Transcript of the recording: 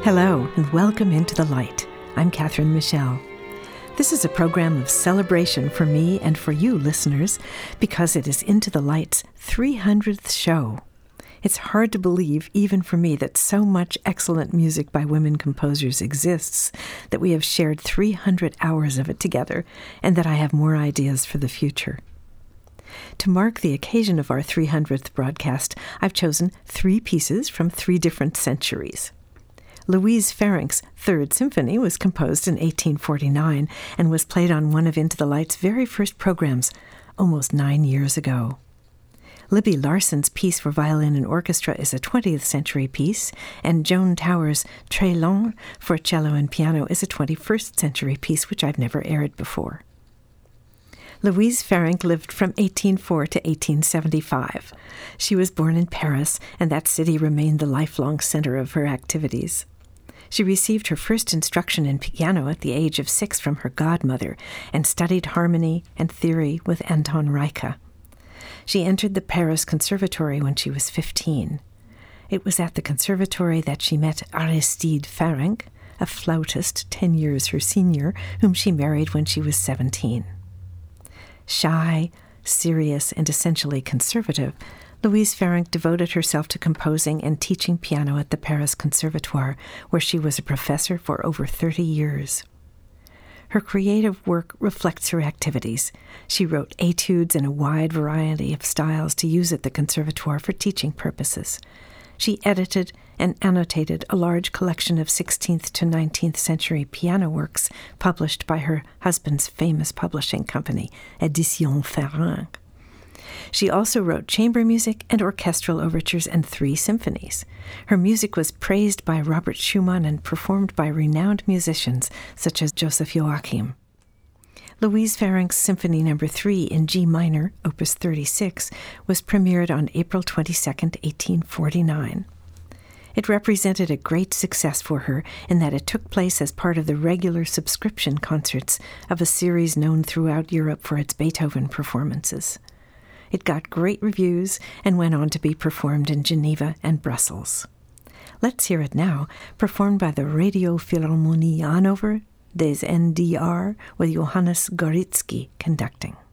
Hello, and welcome into the light. I'm Catherine Michelle. This is a program of celebration for me and for you listeners because it is Into the Light's 300th show. It's hard to believe, even for me, that so much excellent music by women composers exists, that we have shared 300 hours of it together, and that I have more ideas for the future. To mark the occasion of our 300th broadcast, I've chosen 3 pieces from 3 different centuries. Louise Farrenc's Third Symphony was composed in 1849 and was played on one of Into the Light's very first programs, almost 9 years ago. Libby Larson's piece for violin and orchestra is a 20th century piece, and Joan Towers' Très Lent for cello and piano is a 21st century piece, which I've never aired before. Louise Farrenc lived from 1804 to 1875. She was born in Paris, and that city remained the lifelong center of her activities. She received her first instruction in piano at the age of 6 from her godmother and studied harmony and theory with Anton Reicha. She entered the Paris Conservatory when she was 15. It was at the conservatory that she met Aristide Farrenc, a flautist 10 years her senior, whom she married when she was 17. Shy, serious, and essentially conservative, Louise Farrenc devoted herself to composing and teaching piano at the Paris Conservatoire, where she was a professor for over 30 years. Her creative work reflects her activities. She wrote etudes in a wide variety of styles to use at the Conservatoire for teaching purposes. She edited and annotated a large collection of 16th to 19th century piano works published by her husband's famous publishing company, Éditions Farrenc. She also wrote chamber music and orchestral overtures and 3 symphonies. Her music was praised by Robert Schumann and performed by renowned musicians such as Joseph Joachim. Louise Farrenc's Symphony No. 3 in G minor, Opus 36, was premiered on April 22, 1849. It represented a great success for her in that it took place as part of the regular subscription concerts of a series known throughout Europe for its Beethoven performances. It got great reviews and went on to be performed in Geneva and Brussels. Let's hear it now, performed by the Radio Philharmonie Hannover des NDR with Johannes Gorizki conducting.